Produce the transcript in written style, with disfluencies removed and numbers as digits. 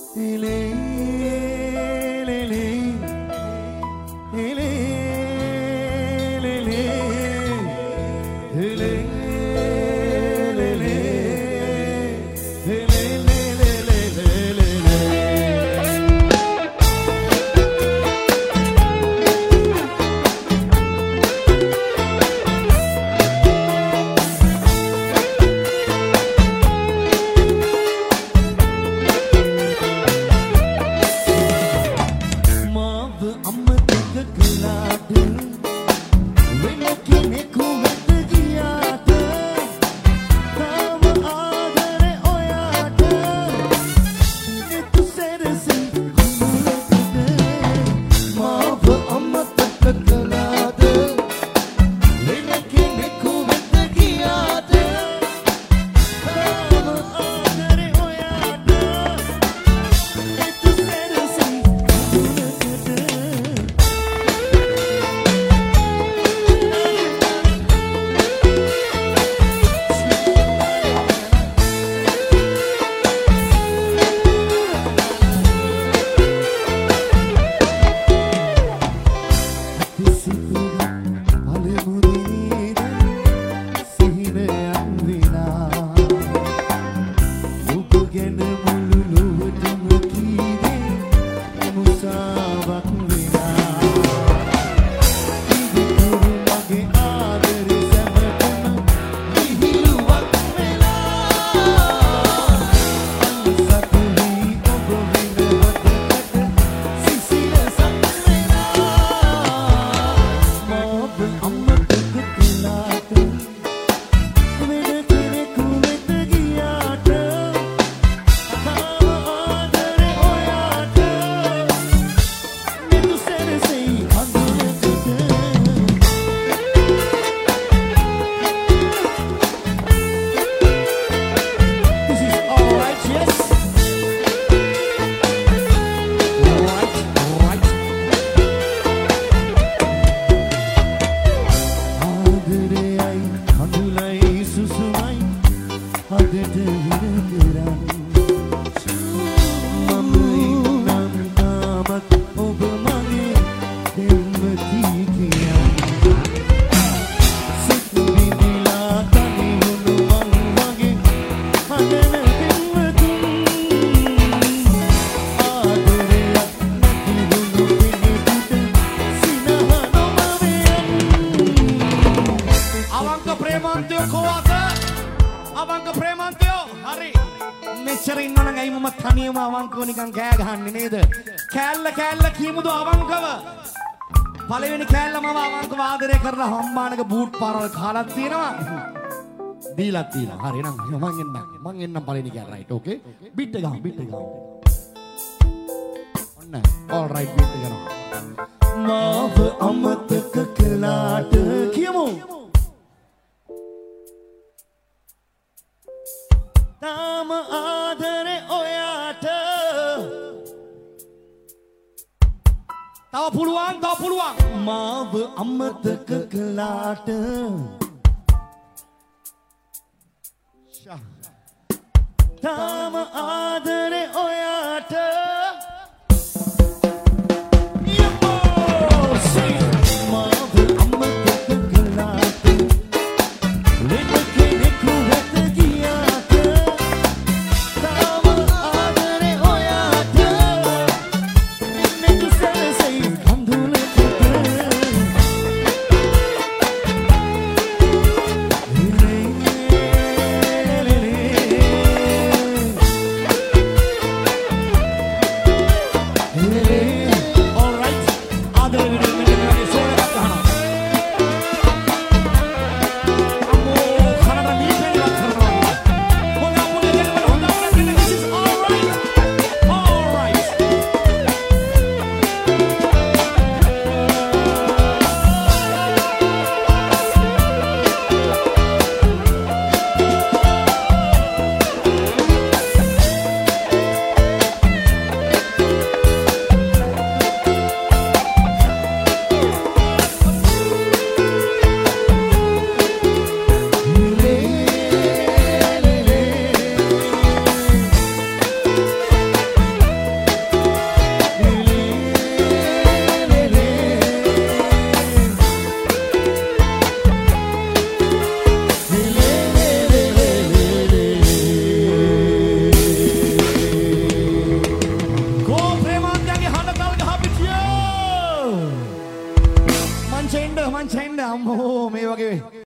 නිකන් කෑ ගහන්නේ නේද? කෑල්ල කියමුද අවංකව? පළවෙනි කෑල්ල මම අවංකව ආදරය කරන හම්බානක බූට් පාරවල් කාලක් තියෙනවා. දීලා තියෙනවා. හරි එහෙනම් මං එන්නම් පළවෙනි කෑල්ල රයිට් ඕකේ. බිට් එක ගහමු. ඔන්න all right බිට් එක ගන්නවා. මාව අමතක කළාට කියමු. තාම ආදරේ ඔයාට තව පුළුවන් මාව අමතක කළාට තාම ආදරේ ඔයාට අම්මෝ මේ වගේ